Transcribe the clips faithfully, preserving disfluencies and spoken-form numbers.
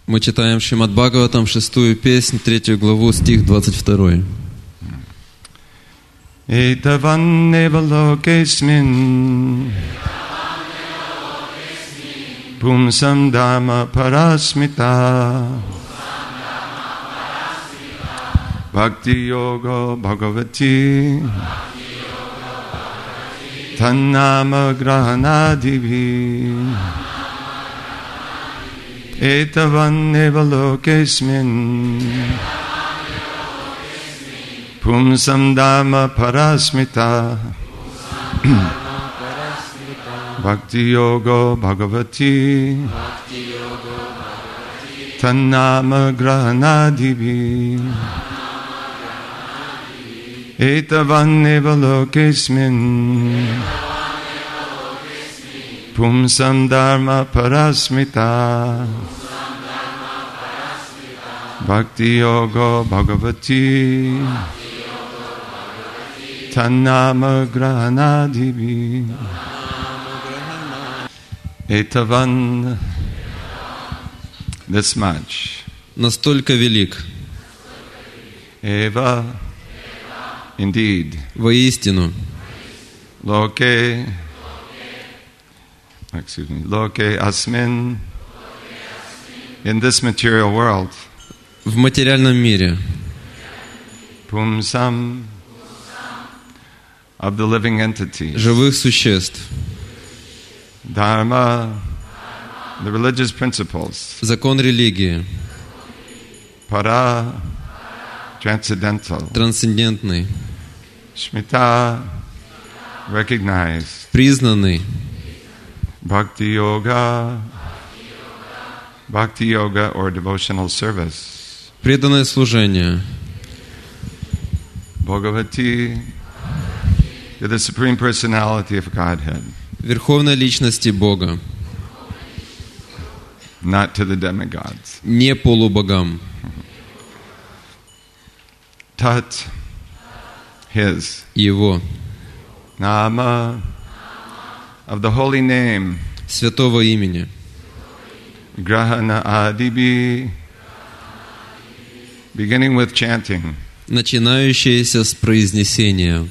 Мы читаем Шримад Бхагаватам, шестую песнь, третью главу, стих двадцать два. Etavan nevalokesmin Pumsam dhamma parasmita Bhakti yoga bhagavati Tannama grahanadivi Etavan nevalokesmin Pumsam dhamma parasmita Bhakti yoga bhagavati Tannama grahanadivi Etavan nevalokesmin Pumsam dharma parasmita Bhakti yoga bhagavati Tannama grahanadivi Etavan, this much. Настолько велик. Eva, indeed. Воистину. Loke, excuse me, Loke asmin, in this material world. В материальном мире. Pumsam, of the living entities. Живых существ. Dharma, the religious principles. Закон религии. Para, transcendental. Трансцендентный. Shmita, recognized. Признанный. Bhakti yoga, bhakti yoga or devotional service. Преданное служение. Bhagavati, to the Supreme Personality of Godhead. Верховной личности Бога. Not to the demigods. Не полубогам. Tat, His. Его. Nama, of the holy name. Святого имени. Grahana adibi, beginning with chanting. Начинающееся с произнесения.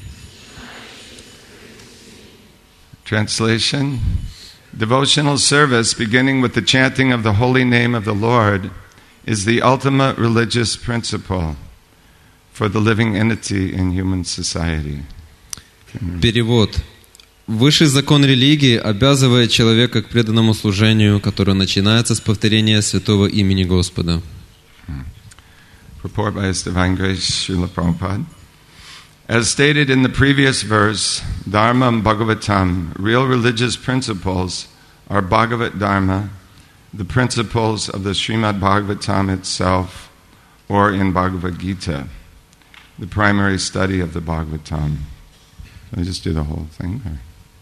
Translation: devotional service beginning with the chanting of the holy name of the Lord is the ultimate religious principle for the living entity in human society. Перевод. Высший закон религии обязывает человека к преданному служению, которое начинается с повторения святого имени Господа. Report by His Divine Grace, Srila Prabhupada. As stated in the previous verse, Dharma and Bhagavatam, real religious principles, are Bhagavat Dharma, the principles of the Srimad Bhagavatam itself, or in Bhagavad Gita, the primary study of the Bhagavatam. Let me just do the whole thing there.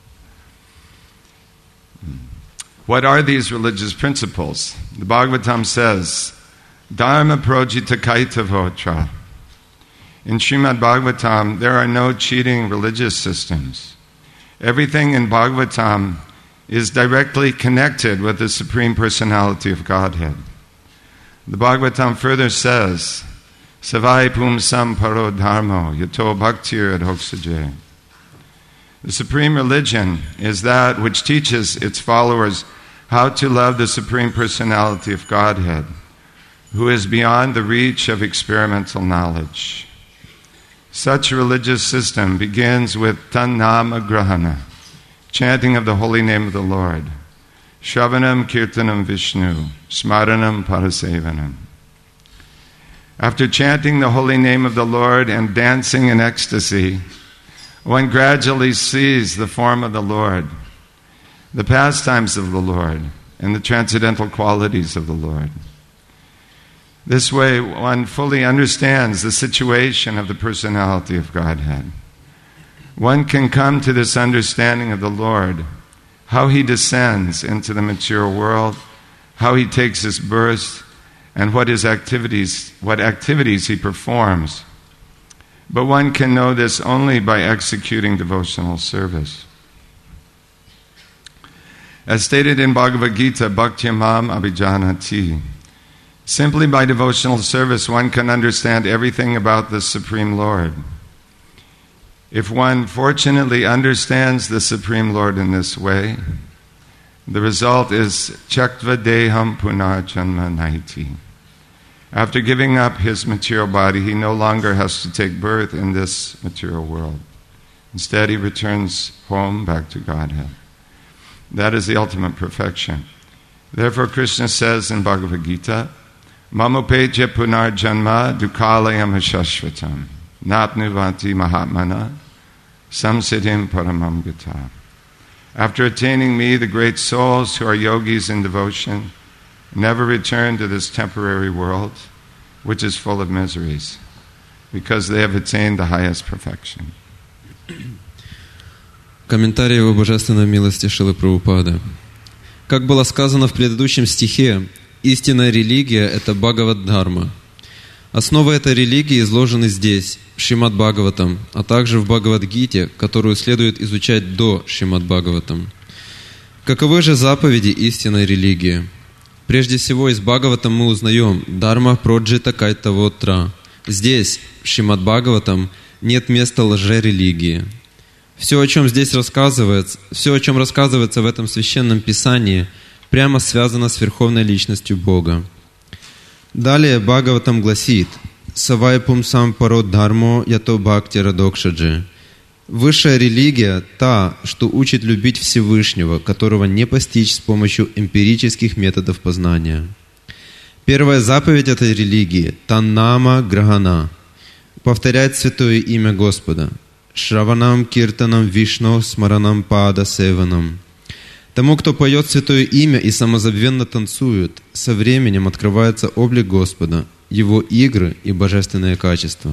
What are these religious principles? The Bhagavatam says, Dharma projita kaitavotra. In Srimad Bhagavatam, there are no cheating religious systems. Everything in Bhagavatam is directly connected with the Supreme Personality of Godhead. The Bhagavatam further says, Savai pumsam paro dharmo yato bhaktir adhoksaje. The supreme religion is that which teaches its followers how to love the Supreme Personality of Godhead, who is beyond the reach of experimental knowledge. Such a religious system begins with Tannama Grahana, chanting of the holy name of the Lord, Shravanam Kirtanam Vishnu, Smaranam Parasevanam. After chanting the holy name of the Lord and dancing in ecstasy, one gradually sees the form of the Lord, the pastimes of the Lord, and the transcendental qualities of the Lord. This way, one fully understands the situation of the personality of Godhead. One can come to this understanding of the Lord, how He descends into the material world, how He takes His birth, and what His activities, what activities He performs. But one can know this only by executing devotional service. As stated in Bhagavad Gita, Bhaktyamam Abhijanati, Simply by devotional service, one can understand everything about the Supreme Lord. If one fortunately understands the Supreme Lord in this way, the result is Chaktva Deham Punarjanma Naiti. After giving up his material body, he no longer has to take birth in this material world. Instead, he returns home back to Godhead. That is the ultimate perfection. Therefore, Krishna says in Bhagavad Gita, Mamupeja punarjanma dukalayam hashashvatam napnuvanti mahatmana samsiddhim paramam gata. After attaining me, the great souls who are yogis in devotion never return to this temporary world, which is full of miseries, because they have attained the highest perfection. Комментарий его божественной милости Шрилы Прабхупады. Как было сказано в предыдущем стихе, истинная религия – это Бхагавад-дхарма. Основы этой религии изложены здесь, в Шримад-Бхагаватам, а также в Бхагавад-гите, которую следует изучать до Шримад-Бхагаватам. Каковы же заповеди истинной религии? Прежде всего, из Бхагаватам мы узнаем «Дharma проджита кайтавотра». Здесь, в Шримад-Бхагаватам, нет места лжерелигии. Все, о чем здесь рассказывается, все, о чем рассказывается в этом священном писании, прямо связано с Верховной Личностью Бога. Далее Бхагаватам гласит «Савай пумсам парод дхармо ято бхакти радокшаджи». Высшая религия – та, что учит любить Всевышнего, которого не постичь с помощью эмпирических методов познания. Первая заповедь этой религии – «Таннама грахана» – повторять святое имя Господа. Шраванам киртанам вишно смаранам пада севанам. Тому, кто поет святое имя и самозабвенно танцует, со временем открывается облик Господа, Его игры и божественные качества.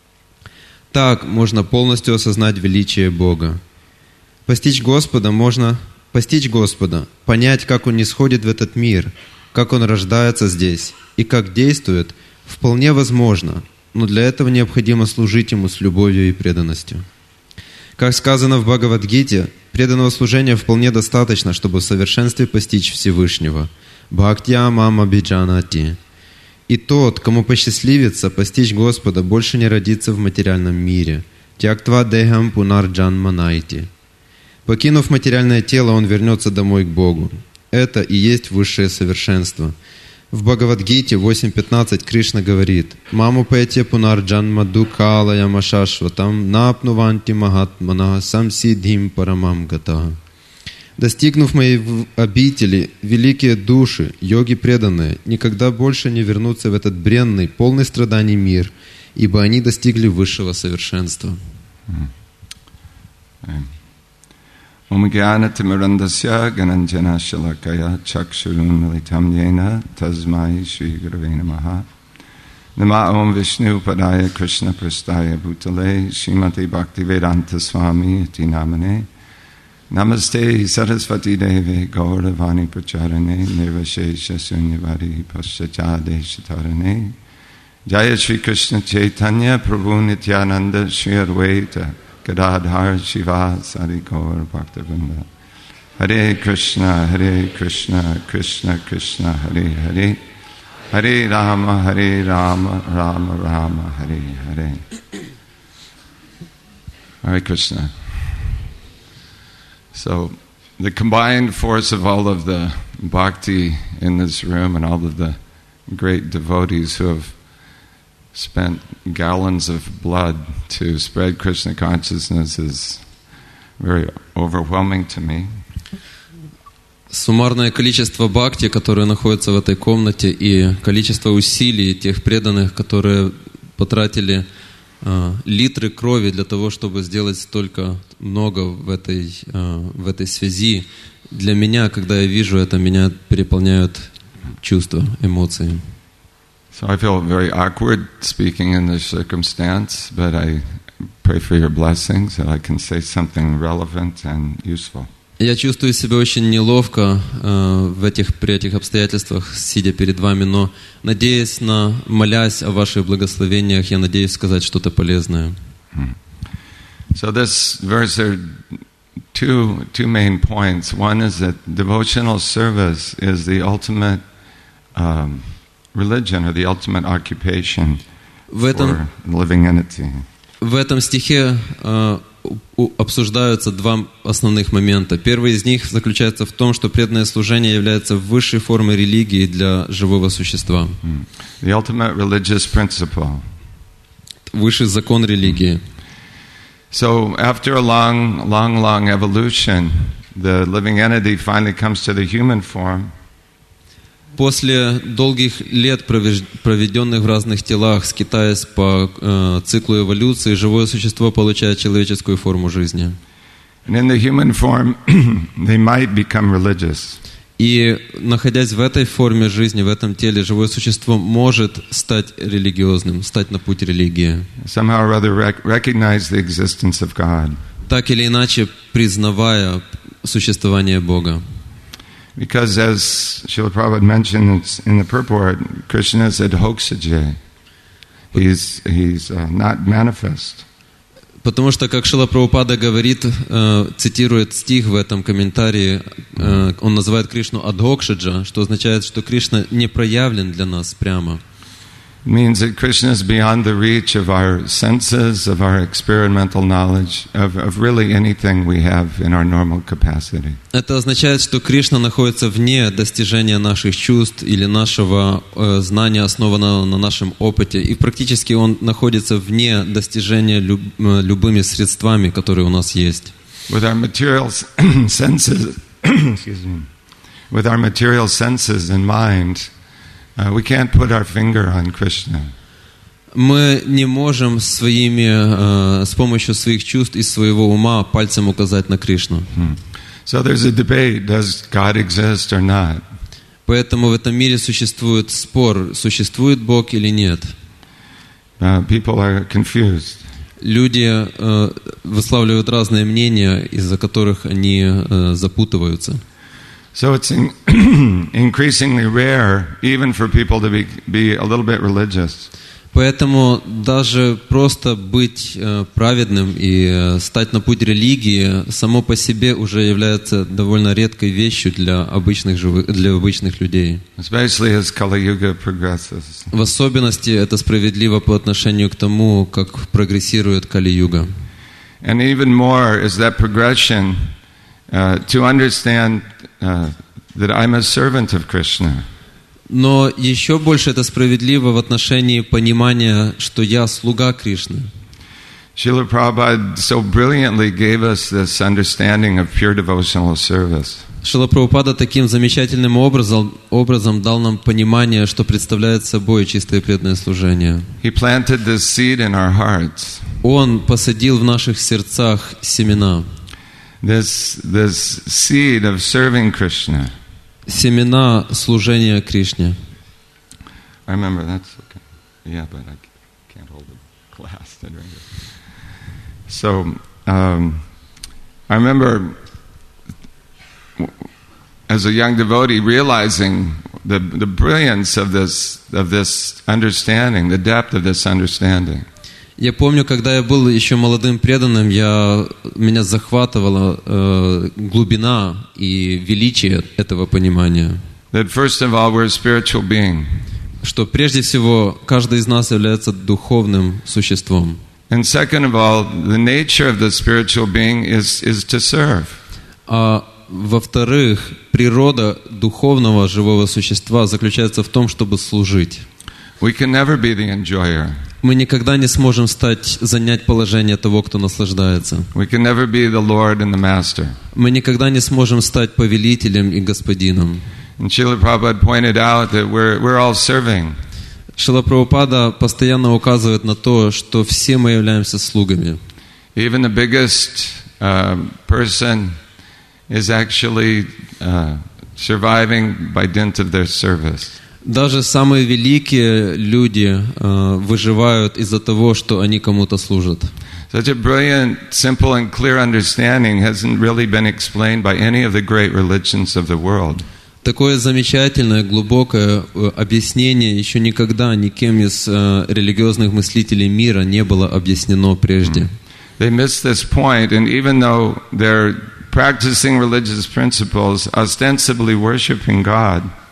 Так можно полностью осознать величие Бога. Постичь Господа можно постичь Господа, понять, как Он нисходит в этот мир, как Он рождается здесь и как действует, вполне возможно, но для этого необходимо служить Ему с любовью и преданностью. Как сказано в Бхагавад-гите, преданного служения вполне достаточно, чтобы в совершенстве постичь Всевышнего. Бхактья мама биджанати. И тот, кому посчастливится постичь Господа, больше не родится в материальном мире. Тяктва дехам пунарджанма найти. Покинув материальное тело, он вернется домой к Богу. Это и есть высшее совершенство. В Бхагавад-гите восемь пятнадцать Кришна говорит: «Маму пете пунарджанма дукалая машашватам напнуванти махатмана самсидхим парамам гата». Достигнув моей обители, великие души, йоги преданные, никогда больше не вернутся в этот бренный, полный страданий мир, ибо они достигли высшего совершенства. Om Gyanatimirandasya Gananjana Shalakaya Chakshurun Militam Yena Tasmai Shri Gurave Namaha Nama Om Vishnu Padaya Krishna Prastaya Bhutale Srimati Bhaktivedanta Swami Iti Namane Namaste Sarasvati Deve Gauravani Pracharane Nirvashesha Sunyavari Paschachade Shatarane Jaya Shri Krishna Chaitanya Prabhu Nityananda Shri Advaita Gadadhar Shiva Sari Gaur Bhaktivinoda Hare Krishna Hare Krishna Krishna Krishna Hare Hare Hare Rama Hare Rama Rama Rama Hare Hare. Hare Krishna. So the combined force of all of the bhakti in this room and all of the great devotees who have spent gallons of blood to spread Krishna consciousness is very overwhelming to me. Суммарное количество бхакти, которое находится в этой комнате, и количество усилий тех преданных, которые потратили э, литры крови для того, чтобы сделать столько много в этой, э, в этой связи, для меня, когда я вижу это, меня переполняют чувства, эмоции. So I feel very awkward speaking in this circumstance, but I pray for your blessings that I can say something relevant and useful. Я чувствую себя очень неловко э, в этих, при этих обстоятельствах, сидя перед вами, но, надеясь на, молясь о ваших благословениях, я надеюсь сказать что-то полезное. So this verse, there are two, two main points. One is that devotional service is the ultimate um, religion or the ultimate occupation В этом, for living entity. в этом стихе э, у- обсуждаются два основных момента. Первый из них заключается в том, что преданное служение является высшей формой религии для живого существа. The ultimate religious principle. Высший закон религии. So after a long, long, long evolution, the living entity finally comes to the human form. После долгих лет, провеж- проведенных в разных телах, скитаясь по э, циклу эволюции, живое существо получает человеческую форму жизни. And in the human form, they might become religious. И, находясь в этой форме жизни, в этом теле, живое существо может стать религиозным, стать на путь религии. Somehow or other rec- recognize the existence of God. Так или иначе, признавая существование Бога. Because as Srila Prabhupada mentioned in the purport, Krishna is adhokshaje. He's, he's uh, not manifest. Потому что, как Шрила Прабхупада говорит, э, цитирует стих в этом комментарии, э, он называет Кришну Адхокшаджа, что означает, что Кришна не проявлен для нас прямо. It means that Krishna is beyond the reach of our senses, of our experimental knowledge, of, of really anything we have in our normal capacity. Это означает, что Кришна находится вне достижения наших чувств или нашего э, знания, основанного на нашем опыте, и практически он находится вне достижения люб, э, любыми средствами, которые у нас есть. With our material senses, excuse me, with our material senses and mind, uh, we can't put our finger on Krishna. Мы не можем своими, э, с помощью своих чувств и своего ума пальцем указать на Кришну. Hmm. So there's a debate: does God exist or not? Поэтому в этом мире существует спор, существует Бог или нет. Uh, people are confused. Люди э, высказывают разные мнения, из-за которых они э, запутываются. So it's in increasingly rare, even for people to be, be a little bit religious. Поэтому даже просто быть э, праведным и э, стать на путь религии само по себе уже является довольно редкой вещью для обычных, живых, для обычных людей. Especially as Kali Yuga progresses. В особенности это справедливо по отношению к тому, как прогрессирует Кали-юга. And even more is that progression uh, to understand uh, that I'm a servant of Krishna. Но еще больше это справедливо в отношении понимания, что я слуга Кришны. Srila Prabhupada so brilliantly gave us this understanding of pure devotional service. Шрила Прабхупада таким замечательным образом, образом дал нам понимание, что представляет собой чистое преданное служение. He planted this seed in our hearts. Он посадил в наших сердцах семена. This, this seed of serving Krishna. Семена служения Кришне. I remember that's okay. Yeah, but I can't hold a glass to drink it. So, um, I remember as a young devotee realizing the the brilliance of this of this understanding, the depth of this understanding. Я помню, когда я был еще молодым преданным, я, меня захватывала э, глубина и величие этого понимания. That first of all, we're a spiritual being. Что прежде всего каждый из нас является духовным существом. And second of all, the nature of the spiritual being is is to serve. А во-вторых, природа духовного живого существа заключается в том, чтобы служить. We can never be the enjoyer. Мы никогда не сможем стать, занять положение того, кто наслаждается. We can never be the Lord and the Master. Мы никогда не сможем стать повелителем и господином. And Srila Prabhupada pointed out that we're we're all serving. Шрила Прабхупада постоянно указывает на то, что все мы являемся слугами. Even the biggest uh, person is actually uh, surviving by dint of their service. Даже самые великие люди э, выживают из-за того, что они кому-то служат. Such a brilliant, simple and clear understanding hasn't really been explained by any of the great religions of the world. Такое замечательное, глубокое э, объяснение еще никогда никем из э, религиозных мыслителей мира не было объяснено прежде. They miss this point, and even though they're practicing religious principles, ostensibly worshiping God,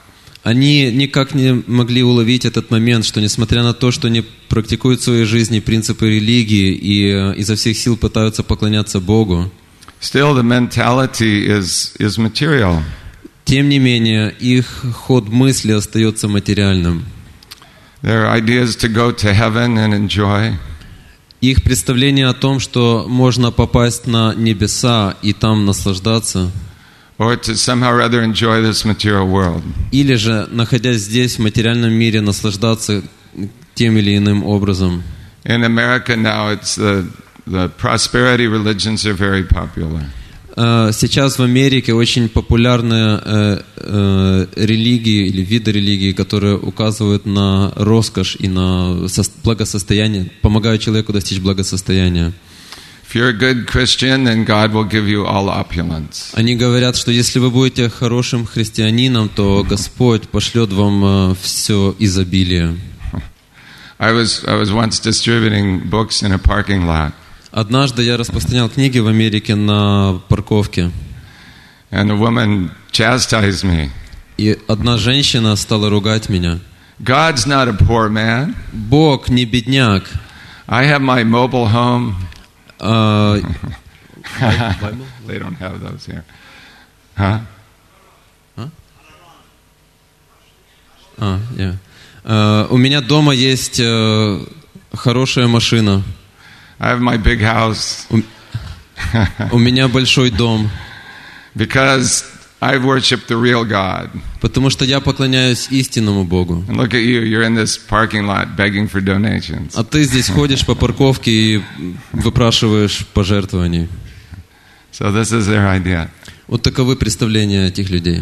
Они никак не могли уловить этот момент, что несмотря на то, что они практикуют в своей жизни принципы религии и изо всех сил пытаются поклоняться Богу, still the mentality is, is material. Тем не менее, их ход мысли остается материальным. Their ideas to go to heaven and enjoy. Их представление о том, что можно попасть на небеса и там наслаждаться, Or to somehow or other enjoy this material world. или же, находясь здесь, в материальном мире, наслаждаться тем или иным образом. In America now, it's the, the prosperity religions are very popular. Сейчас в Америке очень популярны э, э, религии или виды религии, которые указывают на роскошь и на со- благосостояние, помогают человеку достичь благосостояния. If you're a good Christian, then God will give you all opulence. Они говорят, что если вы будете хорошим христианином, то Господь пошлет вам э, все изобилие. I was I was once distributing books in a parking lot. Однажды я распространял книги в Америке на парковке, And a woman chastised me. и одна женщина стала ругать меня. God's not a poor man. Бог не бедняк. I have my mobile home. А, They don't have those here. Huh? а, yeah. А, у меня дома есть э, хорошая машина. I have my big house. У, у меня большой дом. Because I worship the real God. Потому что я поклоняюсь истинному Богу. And look at you, you're in this parking lot begging for donations. А ты здесь ходишь по парковке и выпрашиваешь пожертвований. So this is their idea. Вот таковы представления этих людей.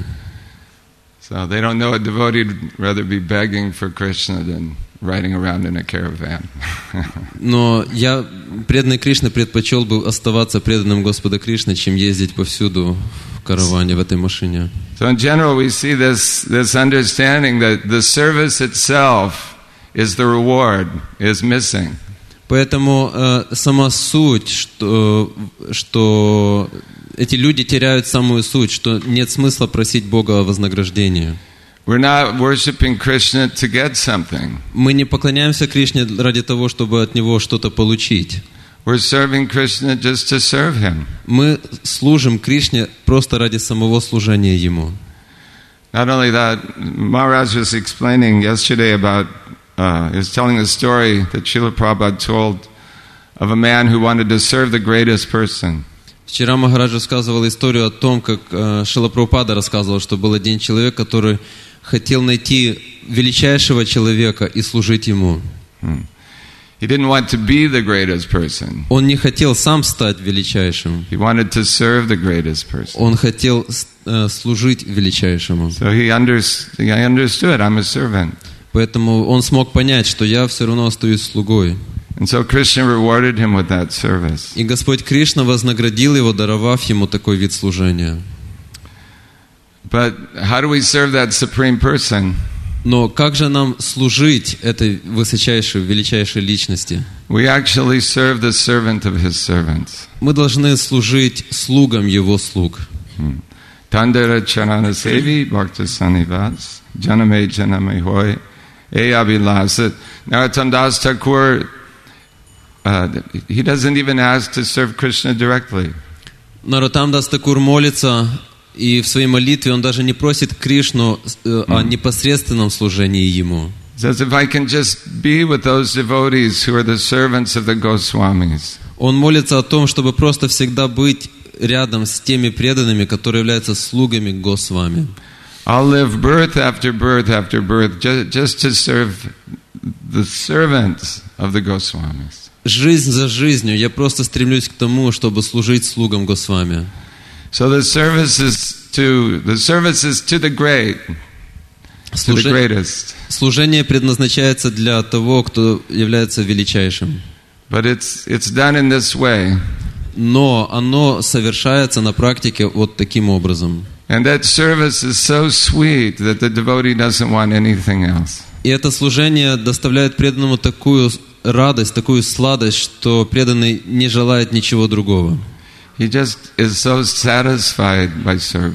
So they don't know a devotee would rather be begging for Krishna than riding around in a caravan. Но я, преданный Кришна, предпочел бы оставаться преданным Господа Кришны, чем ездить повсюду в караване, в этой машине. So in general we see this, this understanding that the service itself is the reward, is missing. Поэтому э, сама суть, что, что эти люди теряют самую суть, что нет смысла просить Бога о вознаграждении. We're not worshiping Krishna to get something. Мы не поклоняемся Кришне ради того, чтобы от Него что-то получить. We're serving Krishna just to serve Him. Мы служим Кришне просто ради самого служения Ему. Not only that, Maharaj was explaining yesterday about, uh, he was telling a story that Srila Prabhupada told of a man who wanted to serve the greatest person. Вчера Махарадж рассказывал историю о том, как э, Шрила Прабхупада рассказывал, что был один человек, который хотел найти величайшего человека и служить ему. Hmm. He didn't want to be the greatest person. Он не хотел сам стать величайшим. He wanted to serve the greatest person. Он хотел э, служить величайшему. So he, under, he understood, I'm a servant. Поэтому он смог понять, что я все равно остаюсь слугой. And so Krishna rewarded him with that service. И Господь Кришна вознаградил его, даровав ему такой вид служения. But how do we serve that supreme person? Но как же нам служить этой высочайшей, величайшей личности? We actually serve the servant of his servants. Мы должны служить слугам его слуг. Tandara charana sevi bhakta sanivas janame janame hoy e abhilasat. Narottam Das Thakur, uh, he doesn't even ask to serve Krishna directly. Нароттам Дас Такур молится, и в своей молитве он даже не просит Кришну э, о непосредственном служении ему. Says, if I can just be with those devotees who are the servants of the Goswamis. Он молится о том, чтобы просто всегда быть рядом с теми преданными, которые являются слугами Госвами. I'll live birth after birth after birth just, just to serve the servants of the Goswamis. Жизнь за жизнью я просто стремлюсь к тому, чтобы служить слугам Госвами. So the service is to the service is to the great, to the greatest. Служение предназначается для того, кто является величайшим. But it's it's done in this way. Но оно совершается на практике вот таким образом. And that service is so sweet that the devotee doesn't want anything else. И это служение доставляет преданному такую радость, такую сладость, что преданный не желает ничего другого. He just is so satisfied by serving.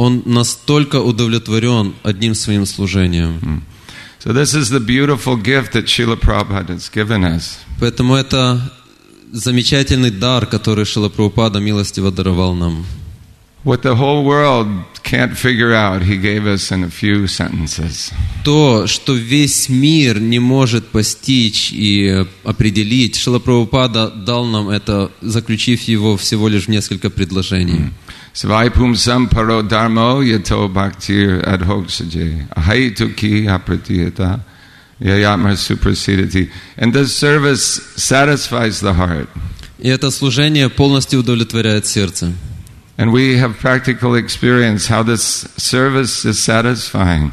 Он настолько удовлетворен одним своим служением. So this is the beautiful gift that Srila Prabhupada has given us. Поэтому это замечательный дар, который Шрила Прабхупада милостиво даровал нам. What the whole world can't figure out, he gave us in a few sentences. То, что весь мир не может постичь и определить, Шрила Прабхупада дал нам это, заключив его всего лишь в несколько предложений. Svaipumsam paro dharmo yato bhaktir adhoksaje ahaituki apratiyata yayatma suprasidati. And this service satisfies the heart. И это служение полностью удовлетворяет сердце. And we have practical experience how this service is satisfying.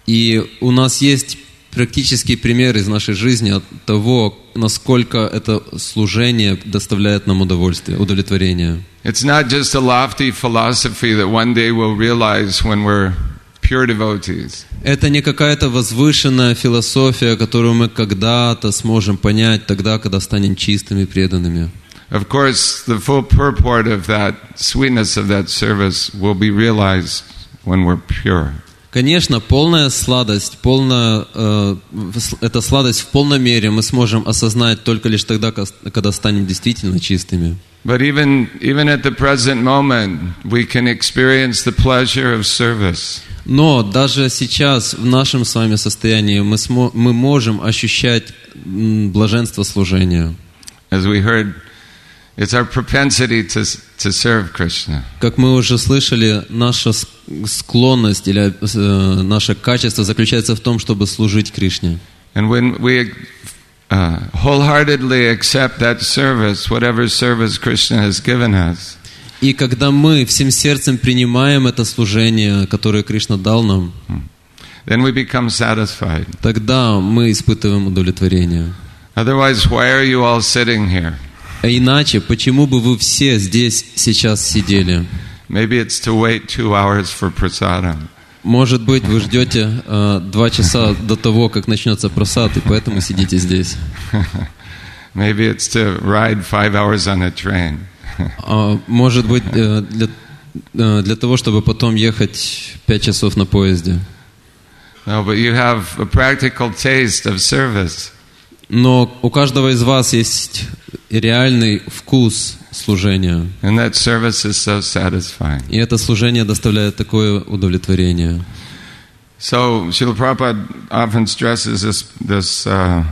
И у нас есть практический пример из нашей жизни от того, насколько это служение доставляет нам удовольствие, удовлетворение. It's not just a lofty philosophy that one day we'll realize when we're pure devotees. Это не какая-то возвышенная философия, которую мы когда-то сможем понять тогда, когда станем чистыми, преданными. Of course, the full purport of that sweetness of that service will be realized when we're pure. Конечно, полная сладость, полная, э, эта сладость в полной мере мы сможем осознать только лишь тогда, когда станем действительно чистыми. But even even at the present moment, we can experience the pleasure of service. Но даже сейчас в нашем с вами состоянии мы смо, мы можем ощущать блаженство служения. As we heard, it's our propensity to to serve Krishna. Как мы уже слышали, наша склонность или э, наше качество заключается в том, чтобы служить Кришне. And when we uh, wholeheartedly accept that service, whatever service Krishna has given us, и когда мы всем сердцем принимаем это служение, которое Кришна дал нам, then we become satisfied. Тогда мы испытываем удовлетворение. Otherwise, why are you all sitting here? А иначе, почему бы вы все здесь сейчас сидели? Maybe it's to wait two hours for prasadam. Может быть, вы ждете э, два часа до того, как начнется прасад, и поэтому сидите здесь. Maybe it's to ride five hours on a train. А, может быть, э, для, э, для того, чтобы потом ехать пять часов на поезде. No, but you have a practical taste of service. Но у каждого из вас есть реальный вкус служения. And that service is so satisfying. И это служение доставляет такое удовлетворение. So, Srila Prabhupada often stresses this, this uh,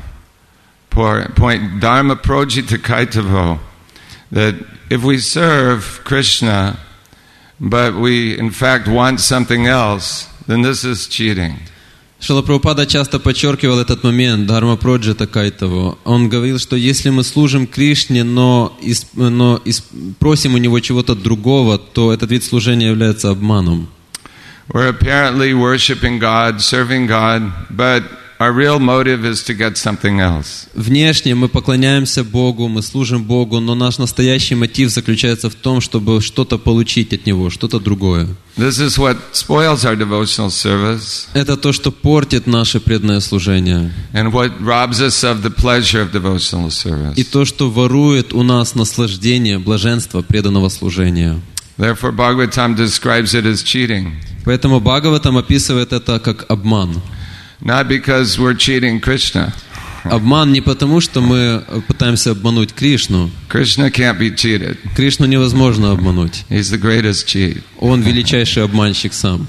point, Dharma projita kaitavo, that if we serve Krishna, but we in fact want something else, then this is cheating. Шрила Прабхупада часто подчеркивал этот момент, Дхарма Проджита Кайтаво. Он говорил, что если мы служим Кришне, но, исп, но исп, просим у него чего-то другого, то этот вид служения является обманом. We're apparently worshiping God, serving God, but our real motive is to get something else. Внешне мы поклоняемся Богу, мы служим Богу, но наш настоящий мотив заключается в том, чтобы что-то получить от Него, что-то другое. This is what spoils our devotional service. Это то, что портит наше преданное служение. And what robs us of the pleasure of devotional service. И то, что ворует у нас наслаждение, блаженство преданного служения. Therefore, Bhagavatam describes it as cheating. Поэтому Бхагаватам описывает это как обман. Not because we're cheating Krishna. Обман не потому, что мы пытаемся обмануть Кришну. Krishna can't be cheated. Кришну невозможно обмануть. He's the greatest cheat. Он величайший обманщик сам.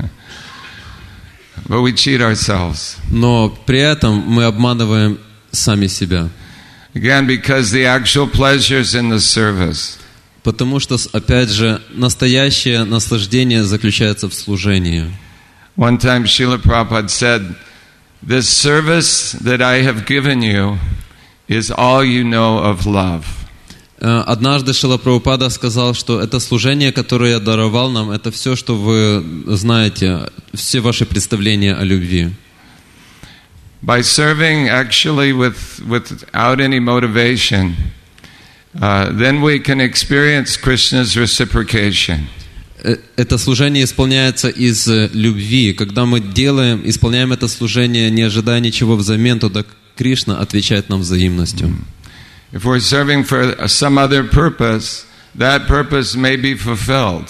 But we cheat ourselves. Но при этом мы обманываем сами себя. Again, because the actual pleasure is in the service. Потому что, опять же, настоящее наслаждение заключается в служении. One time Srila Prabhupada said, "This service that I have given you is all you know of love." Однажды Шрила Прабхупада сказал, что это служение, которое я даровал нам, это все, что вы знаете, все ваши представления о любви. By serving actually with, without any motivation, uh, then we can experience Krishna's reciprocation. Это служение исполняется из любви. Когда мы делаем, исполняем это служение, не ожидая ничего взамен, тогда Кришна отвечает нам взаимностью. If we're serving for some other purpose, that purpose may be fulfilled.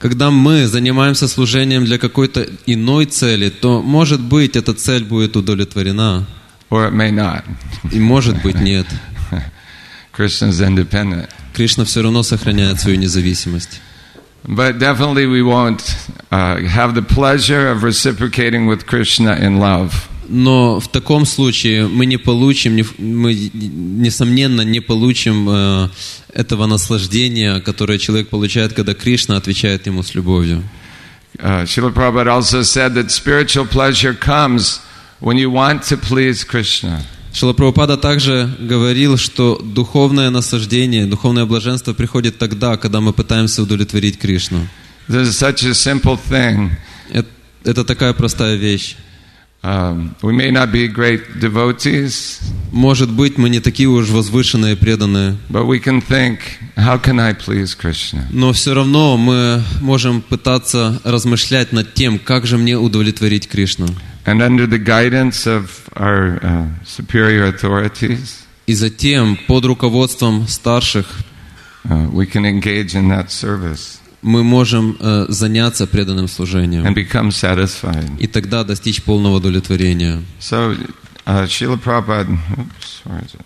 Когда мы занимаемся служением для какой-то иной цели, то, может быть, эта цель будет удовлетворена. Or it may not. И, может быть, нет. Krishna is independent. Кришна все равно сохраняет свою независимость. But definitely we won't uh, have the pleasure of reciprocating with Krishna in love. Но в таком случае мы не получим, не, мы, несомненно, не получим э, этого наслаждения, которое человек получает, когда Кришна отвечает ему с любовью. Uh, Srila Prabhupada also said that spiritual pleasure comes when you want to please Krishna. Шрила Прабхупада также говорил, что духовное наслаждение, духовное блаженство приходит тогда, когда мы пытаемся удовлетворить Кришну. This is such a simple thing. Это, это такая простая вещь. Um, we may not be great devotees, Может быть, мы не такие уж возвышенные, преданные, but we can think, how can I please Krishna? но все равно мы можем пытаться размышлять над тем, как же мне удовлетворить Кришну. And under the guidance of our uh, superior authorities, И затем, под руководством старших, uh, we can engage in that service мы можем э, заняться преданным служением. and become satisfied. И тогда достичь полного удовлетворения. So, uh, Srila Prabhupada, oops, where is it?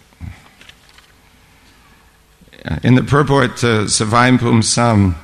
Uh, in the purport to Savaim Pumsam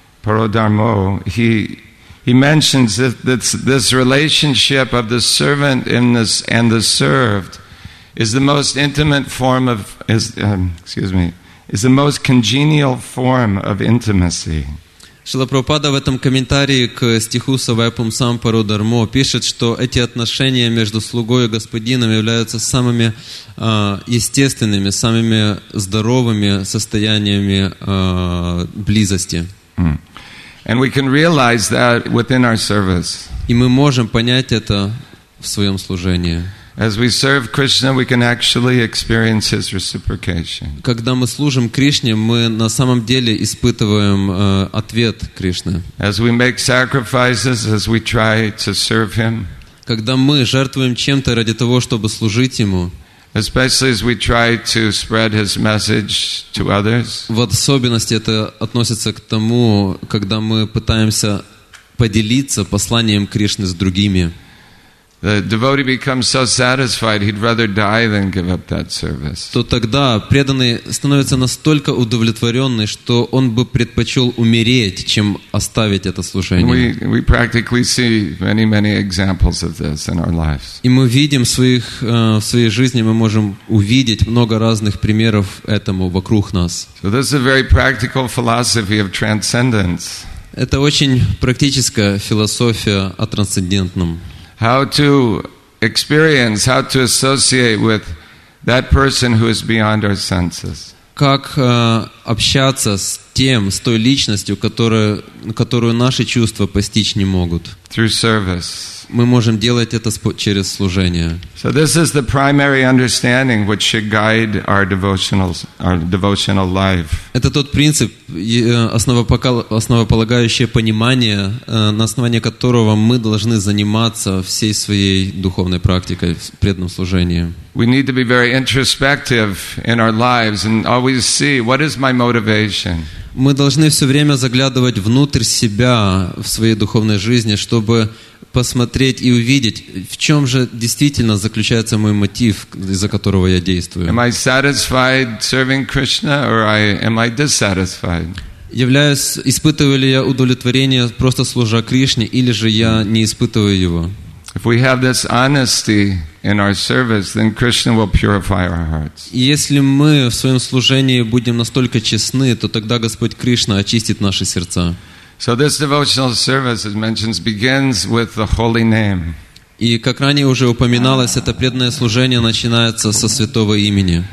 Parodharmo, he he mentions that this, this relationship of the servant and, this, and the served is the most intimate form of, is, um, excuse me, is the most congenial form of intimacy. Шрила Прабхупада в этом комментарии к стиху Савай Пумсам Пародармо пишет, что эти отношения между слугой и господином являются самыми э, естественными, самыми здоровыми состояниями э, близости. Mm. And we can realize that within our service. И мы можем понять это в своем служении. As we serve Krishna, we can actually experience His reciprocation. Когда мы служим Кришне, мы на самом деле испытываем э, ответ Кришны. As we make sacrifices, as we try to serve Him, Когда мы жертвуем чем-то ради того, чтобы служить Ему, especially as we try to spread His message to others, в особенности это относится к тому, когда мы пытаемся поделиться посланием Кришны с другими. the devotee becomes so satisfied he'd rather die than give up that service. То тогда преданный становится настолько удовлетворенный, что он бы предпочел умереть, чем оставить это служение. We, we practically see many, many examples of this in our lives. И мы видим в, своих, э, в своей жизни, мы можем увидеть много разных примеров этому вокруг нас. So this is a very practical philosophy of transcendence. Это очень практическая философия о трансцендентном. How to experience, how to associate with that person who is beyond our senses. Как э, общаться с тем, с той личностью, которая, которую наши чувства постичь не могут. Through service. Мы можем делать это спо- через служение. So this is the primary understanding which should guide our devotional, our devotional life. Это тот принцип, э, основопока- основополагающее понимание, э, на основании которого мы должны заниматься всей своей духовной практикой, в преданном служении. We need to be very introspective in our lives and always see what is my motivation. Мы должны все время заглядывать внутрь себя в своей духовной жизни, чтобы посмотреть и увидеть, в чем же действительно заключается мой мотив, из-за которого я действую. Am I satisfied serving Krishna or I, am I dissatisfied? Являюсь, испытываю ли я удовлетворение, просто служа Кришне, или же я не испытываю его? If we have this honesty in our service, then Krishna will purify our hearts. И если мы в своем служении будем настолько честны, то тогда Господь Кришна очистит наши сердца. So this devotional service, as mentioned, begins with the holy name. И как ранее уже упоминалось, это преданное служение начинается со святого имени.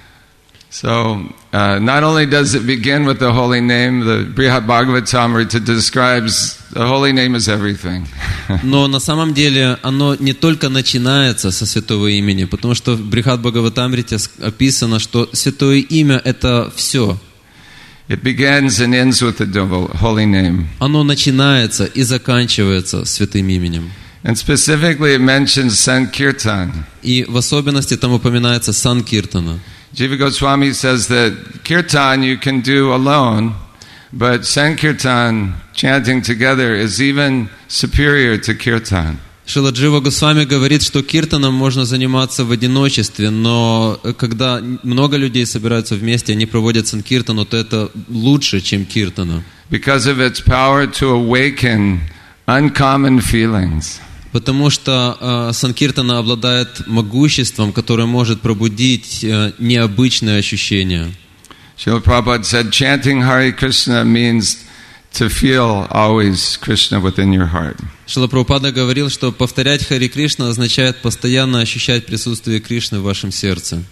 So uh, not only does it begin with the holy name, the Brihad Bhagavatamrita describes the holy name is everything. Но на самом деле оно не только начинается со святого имени, потому что в Брихад Бхагаватамрите описано, что святое имя — это все. It begins and ends with the devo- holy name. Оно начинается и заканчивается святым именем. And specifically it mentions Sankirtan. И в особенности там упоминается Санкиртана. Jiva Goswami says that Kirtan you can do alone, But Sankirtan, chanting together, is even superior to Kirtan. Шрила Джива Госвами говорит, что киртаном можно заниматься в одиночестве, но когда много людей собираются вместе, они проводят санкиртану, то это лучше, чем киртана. Because of its power to awaken uncommon feelings. Потому что э, санкиртана обладает могуществом, которое может пробудить э, необычные ощущения. Srila Prabhupada said, chanting Hare Krishna means to feel always Krishna within your heart. Шрила Прабхупада говорил, что повторять Хари Кришна означает постоянно ощущать присутствие Кришны в вашем сердце.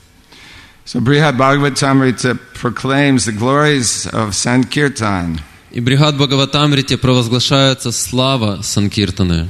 So Brihad Bhagavatamrita proclaims the glories of Sankirtan. И Брихад Бхагаватамрите провозглашается слава санкиртаны.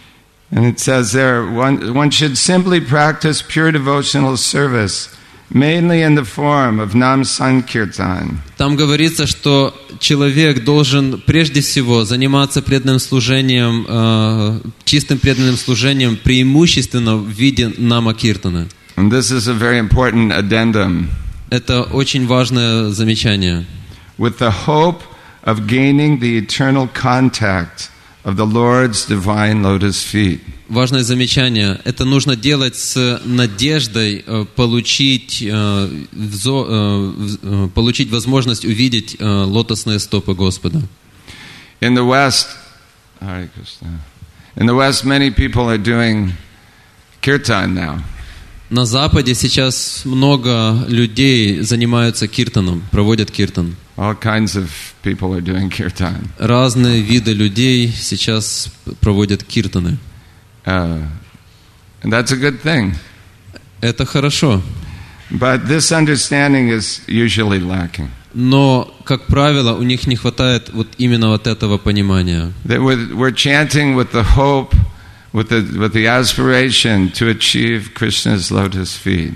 And it says there, one, one should simply practice pure devotional service, mainly in the form of Nam Sankirtan. Там говорится, что человек должен прежде всего заниматься преданным служением, э, чистым преданным служением, преимущественно в виде Нама Киртана. And this is a very important addendum. Это очень важное замечание. With the hope of gaining the eternal contact of the Lord's divine lotus feet. Важное замечание. Это нужно делать с надеждой э, получить, э, взо, э, получить возможность увидеть э, лотосные стопы Господа. In the West, Hare Krishna. In the West, many people are doing kirtan now. На Западе сейчас много людей занимаются киртаном, проводят киртан. All kinds of people are doing kirtan. Разные виды людей сейчас проводят киртаны. Uh, and that's a good thing. Это хорошо. But this understanding is usually lacking. Но, как правило, у них не хватает вот именно вот этого понимания. That we're, we're chanting with the hope, with the, with the aspiration to achieve Krishna's lotus feet.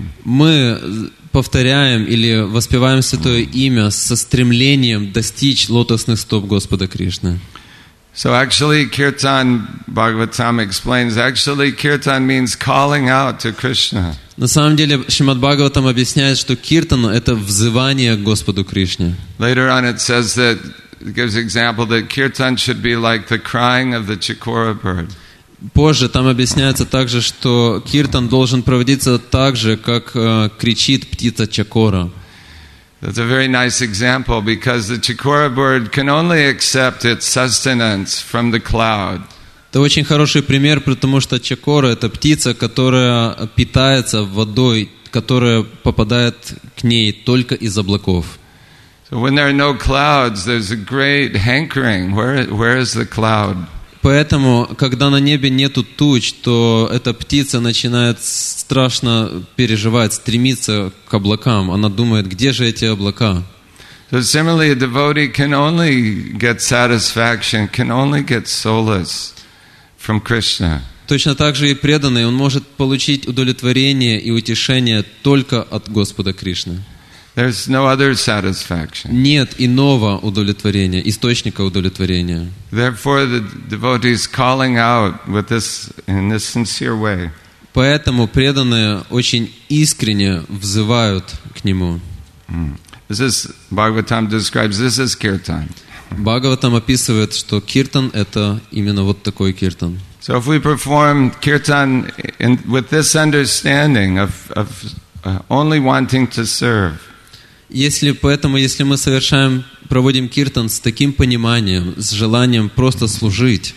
Мы повторяем или воспеваем Святое Имя со стремлением достичь лотосных стоп Господа Кришны. So actually, Kirtan, Bhagavatam explains, actually Kirtan means calling out to Krishna. На самом деле, Шримад Бхагаватам объясняет, что киртан — это взывание к Господу Кришне. Later on it says that, it gives example that Kirtan should be like the crying of the chikora bird. Позже там объясняется также, что киртан должен проводиться так же, как э, кричит птица чакора. That's a very nice example because the chikora bird can only accept its sustenance from the cloud. Это очень хороший пример, потому что чакора — это птица, которая питается водой, которая попадает к ней только из облаков. So when there are no clouds, there's a great hankering. Where, where is the cloud? Поэтому, когда на небе нету туч, то эта птица начинает страшно переживать, стремиться к облакам. Она думает, где же эти облака? So similarly, a devotee can only get satisfaction, can only get solace from Krishna. Точно так же и преданный, он может получить удовлетворение и утешение только от Господа Кришны. There's no other satisfaction. Нет иного удовлетворения, источника удовлетворения. Therefore, the devotee is calling out with this, in this sincere way. Поэтому преданные очень искренне взывают к Нему. Mm. This is, Bhagavatam describes, this is kirtan. Бхагаватам описывает, что киртан — это именно вот такой киртан. So if we perform kirtan in, with this understanding of, of uh, only wanting to serve, Если, поэтому, если мы совершаем, проводим киртан с таким пониманием, с желанием просто служить,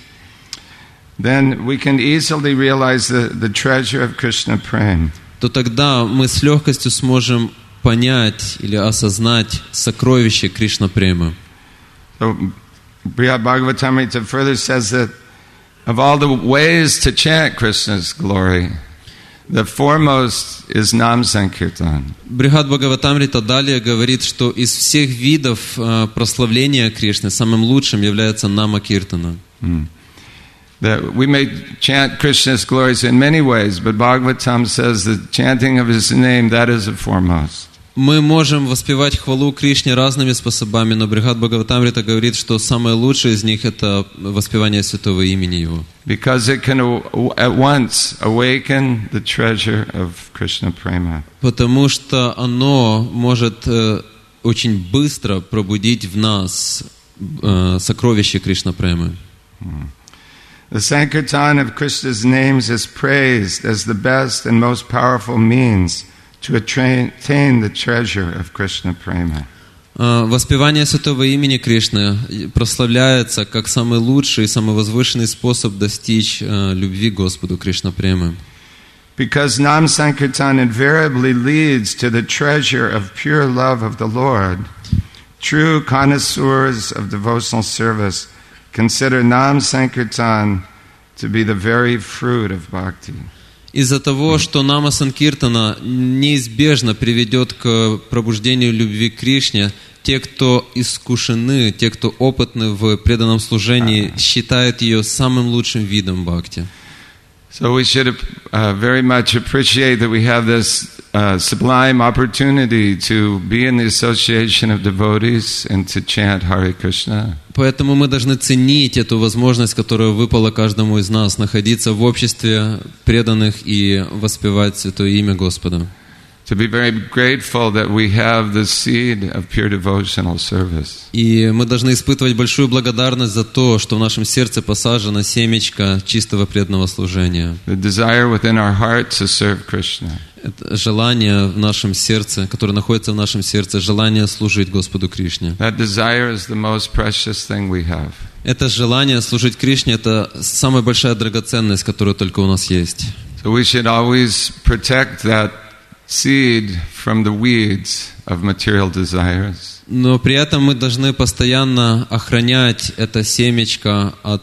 then we can easily realize the, the treasure of Krishna Prem. то тогда мы с легкостью сможем понять или осознать сокровище Кришна Према. So, Brihad Bhagavatamrita further says that of all the ways to chant Krishna's glory, the foremost is Nam Sankirtan. Брихад Бхагаватамрита далее говорит, что из всех видов э, прославления Кришны самым лучшим является Нама Киртана. Mm. That we may chant Krishna's glories in many ways, but Bhagavatam says that chanting of His name, that is the foremost. Мы можем воспевать хвалу Кришне разными способами, но Брихад Бхагаватамрита говорит, что самое лучшее из них — это воспевание святого имени Его. Because it can at once awaken the treasure of Krishna Prema. Потому что оно может э, очень быстро пробудить в нас э, сокровище Кришна Премы. The Sankirtan of Krishna's names is praised as the best and most powerful means to attain the treasure of Krishna Prema. Воспевание святого имени Кришны прославляется как самый лучший и самый возвышенный способ достичь любви к Господу Кришна Премы. Because Nam Sankirtan invariably leads to the treasure of pure love of the Lord, true connoisseurs of devotional service consider Nam Sankirtan to be the very fruit of bhakti. Из-за того, что Нама Санкиртана неизбежно приведет к пробуждению любви к Кришне, те, кто искушены, те, кто опытны в преданном служении, считают ее самым лучшим видом бхакти. So we should uh, very much appreciate that we have this uh, sublime opportunity to be in the association of devotees and to chant Hare Krishna. Поэтому мы должны ценить эту возможность, которая выпала каждому из нас, находиться в обществе преданных и воспевать святое имя Господа. To be very grateful that we have the seed of pure devotional service. И мы должны испытывать большую благодарность за то, что в нашем сердце посажено семечко чистого преданного служения. The desire within our heart to serve Krishna. Это желание в нашем сердце, которое находится в нашем сердце, желание служить Господу Кришне. That desire is the most precious thing we have. Это желание служить Кришне — это самая большая драгоценность, которая только у нас есть. So we should always protect that seed from the weeds of material desires. Но при этом мы должны постоянно охранять это семечко от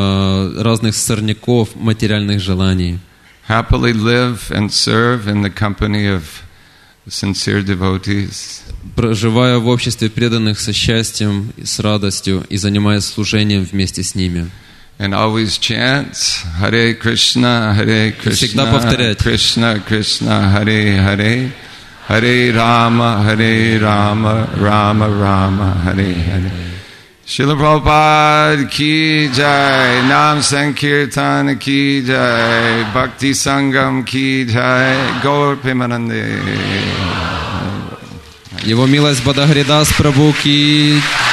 э, разных сорняков материальных желаний. Happily live and serve in the company of sincere devotees. Проживая в обществе преданных со счастьем, с радостью и занимаясь служением вместе с ними. And always chant Hare Krishna, Hare Krishna, Krishna Krishna, Hare Hare, Hare Rama, Hare Rama, Rama Rama, Hare Hare. Srila Prabhupada ki jai, Nam Sankirtan ki jai, Bhakti Sangam ki jai, Gaur Premanande. Его милость Бадахаридас Прабху ки